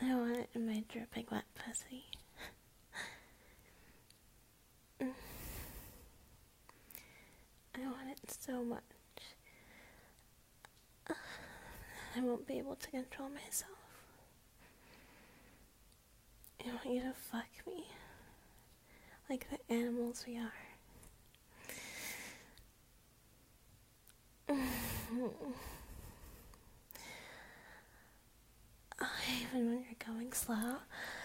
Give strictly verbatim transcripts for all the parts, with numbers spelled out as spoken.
I want it in my dripping wet pussy. I want it so much. I won't be able to control myself. I want you to fuck me like the animals we are. Even when you're going slow.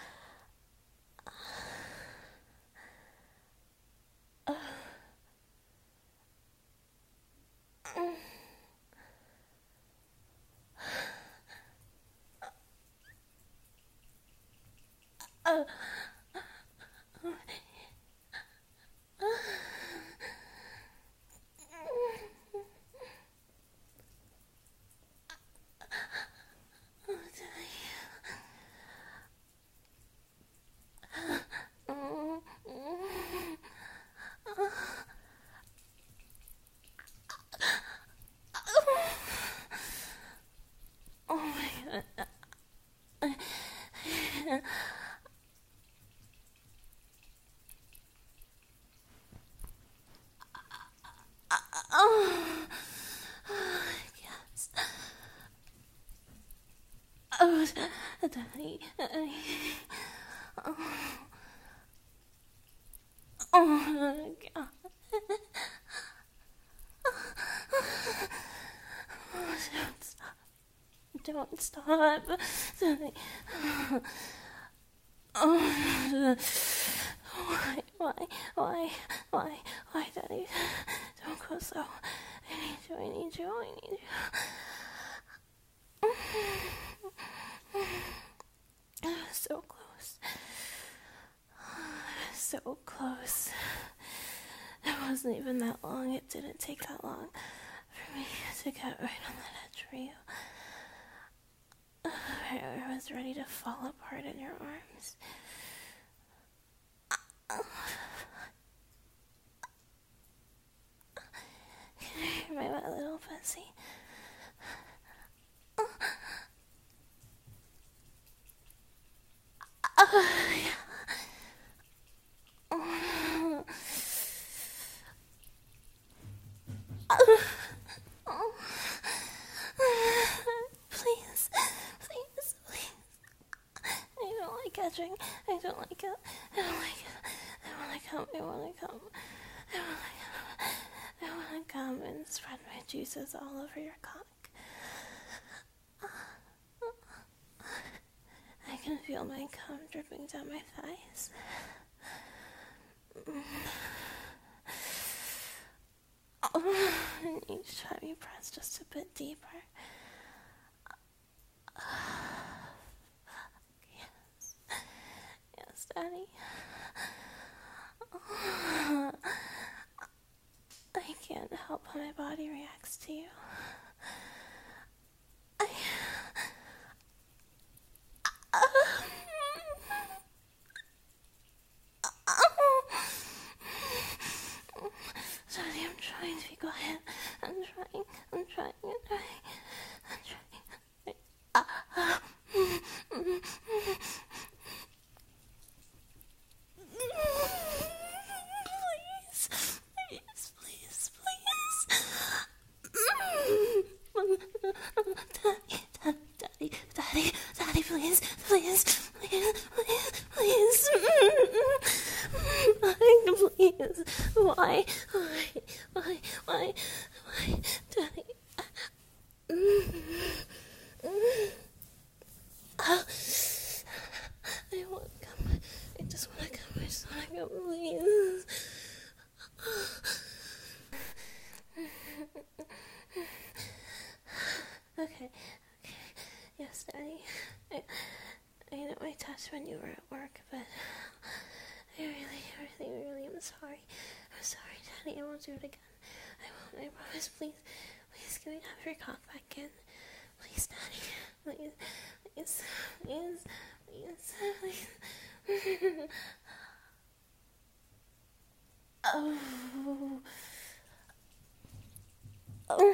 Uh, oh my god. Oh, yes. Oh, Daddy. Oh, oh my god. Oh, don't stop. Don't stop. Daddy. Oh, why, why, why, why, why, Daddy? Don't go slow. I need you, I need you, I need you. So close. So close. It wasn't even that long. It didn't take that long for me to get right on that edge for you. I was ready to fall apart in your arms. Can you hear my wet little pussy? Oh, yeah. Oh. Oh. Please, please, please. I don't like catching. I don't like it. I don't like it. I want to come. I want to come. I want to come. I want to come and spread my juices all over your cock. I can feel my cum dripping down my thighs. Oh, and each time you press just a bit deeper. Yes. Yes, Daddy. Oh, I can't help how my body reacts to you. I... Daddy, I'm trying to be quiet. I'm trying, I'm trying, I'm trying, I'm trying. Uh, please, please, please, please. Daddy, daddy, daddy, daddy, please, please, please, please, please. Please, why, why, why, why, why, Daddy? Oh, I want to come. I just want to come. I just want to come, please. Okay, okay. Yes, Daddy. I, I know I touched when you were at work, but I really, really, really am sorry. I'm sorry, Daddy. I won't do it again. I won't. I promise. Please, please, can we have your cock back in? Please, Daddy. Please, please, please, please, please. Oh. Oh.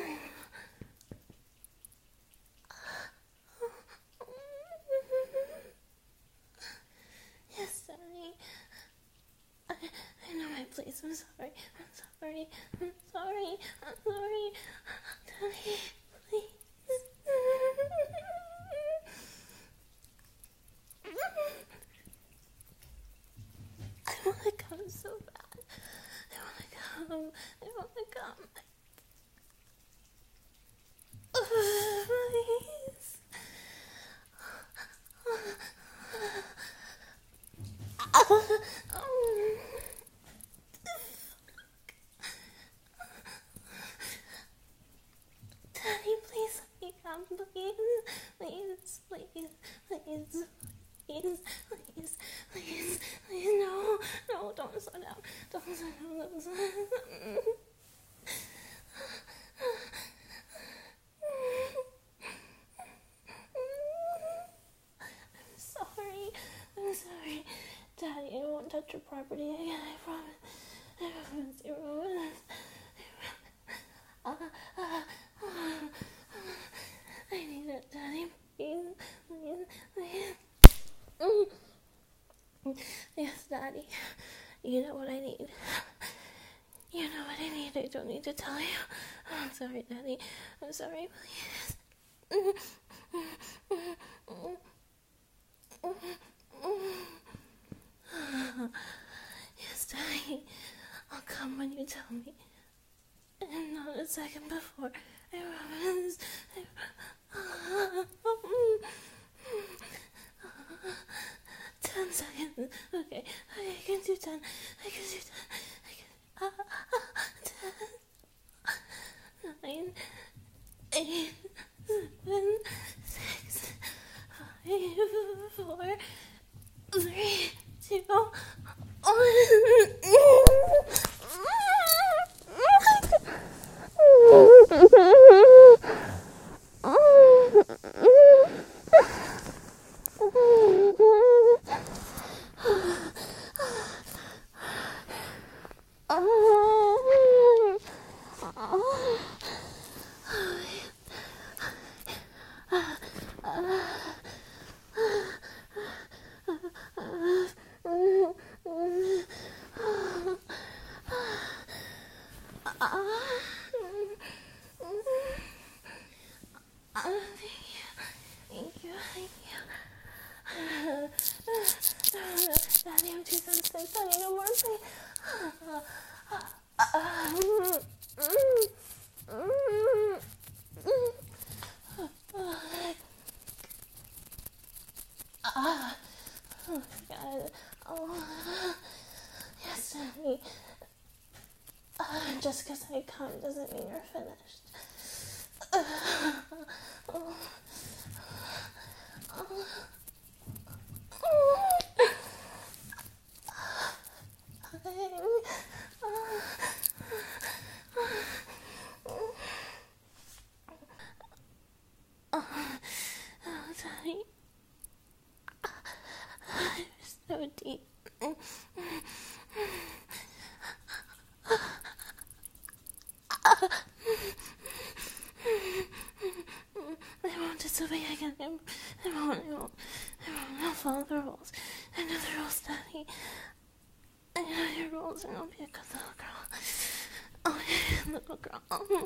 Daddy, I'm sorry, I'm sorry. Daddy, please. I want to come so bad. I want to come. I want to come. Please. Daddy, please let me come, please. Please, please, please, please, please, please, please, no, no, don't slow down, don't slow down, don't slow down. I'm sorry, I'm sorry. Daddy, I won't touch your property again, I promise. I promise, I promise. I need it, Daddy, please, please, please. Yes, Daddy, you know what I need. You know what I need, I don't need to tell you. I'm sorry, Daddy, I'm sorry, please. Yes, Daddy, I'll come when you tell me. And not a second before. I promise. I promise. Ten seconds. Okay. I can do ten. I can do ten. I can. Uh, ten. Nine. Eight. Seven. Six. Five. Four. Three. Two. One. Daddy, I'm too sensitive. Daddy, no more, please. Oh my God. Oh. Yes, Daddy. Uh, just because I come doesn't mean you're finished. Uh, oh. Oh. Oh, Daddy. You're so deep. I won't disobey again. I won't, I won't, I won't. I'll follow the rules. I know the rules, Daddy. I know your rules, and I'll be a good little girl. I'll be a good little girl.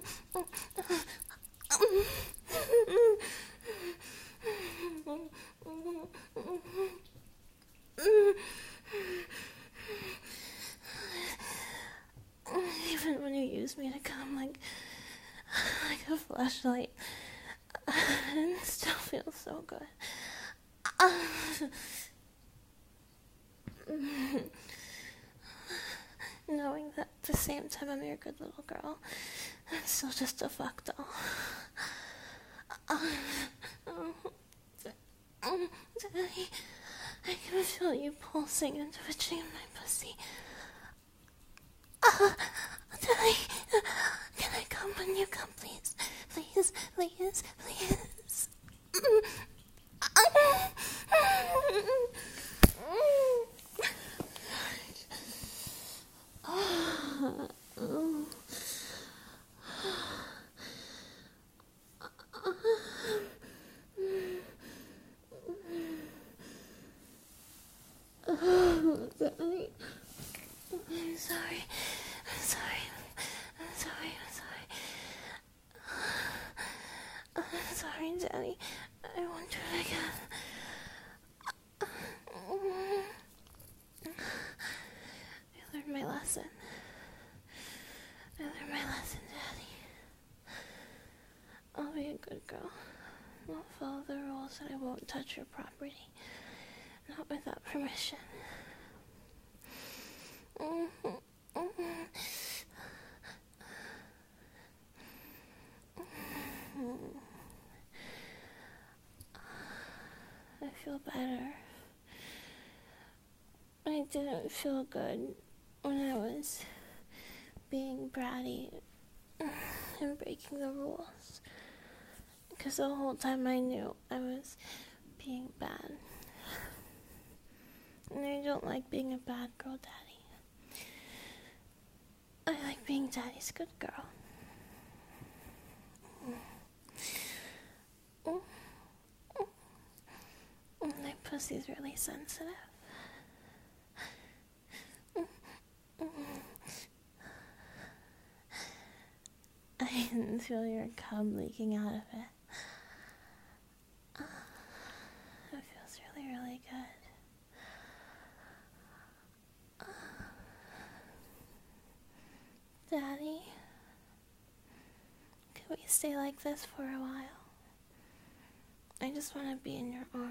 Even when you use me to come like, like a flashlight, it still feels so good. Knowing that at the same time I'm your good little girl, I'm still just a fuck doll. Daddy, I can feel you pulsing and twitching in my pussy. Daddy, can I come when you come, please? Please, please, please. Daddy, I'm sorry. I'm sorry. sorry, Daddy. I won't do it again. I learned my lesson. I learned my lesson, Daddy. I'll be a good girl. I'll follow the rules and I won't touch your property. Not without permission. I feel better. I didn't feel good when I was being bratty and breaking the rules. Because the whole time I knew I was being bad. And I don't like being a bad girl, Daddy. I like being Daddy's good girl. My pussy's really sensitive. I can feel your cum leaking out of it. It feels really, really good. Daddy, can we stay like this for a while? I just want to be in your arms.